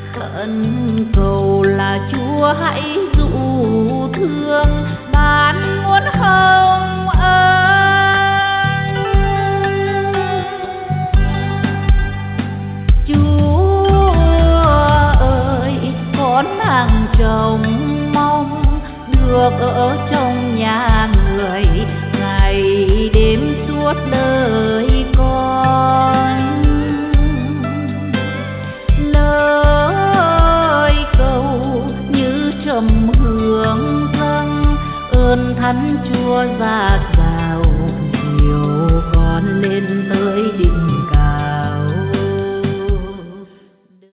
khẩn cầu là Chúa hãy dụ thương ban muôn hồng ân. Chúa ơi, con mang trông mong được ở trong nhà người ngày đêm suốt đời con. Lời cầu như trầm hương dâng ơn Thánh Chúa ra rào, dìu con lên tới đỉnh cao.